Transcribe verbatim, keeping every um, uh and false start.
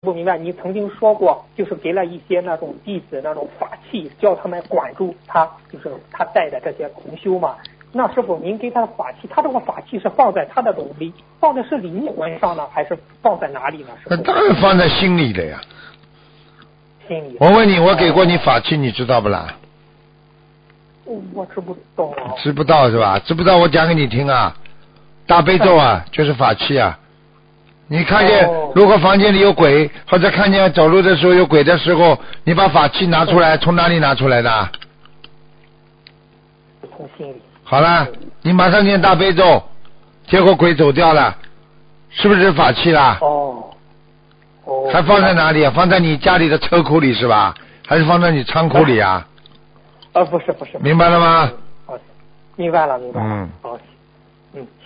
不明白，你曾经说过，就是给了一些那种弟子那种法器，叫他们管住他，就是他带的这些同修嘛。那师傅，您给他的法器，他这个法器是放在他的灵，放的是灵魂上呢，还是放在哪里呢？ 那当然放在心里的呀。 心里。 我问你，我给过你法器，你知道不啦？ 我知不懂啊。 知不到是吧？知不到，我讲给你听啊。大悲咒啊，就是法器啊。你看见，如果房间里有鬼，或者看见走路的时候有鬼的时候，你把法器拿出来，从哪里拿出来的？ 从心里。 好了，你马上念大悲咒，结果鬼走掉了，是不是法器啦？ 哦。哦。 还放在哪里啊？放在你家里的车库里是吧？还是放在你仓库里啊？ 呃，不是不是。 明白了吗？ 好，明白了明白了。 嗯。 好，嗯。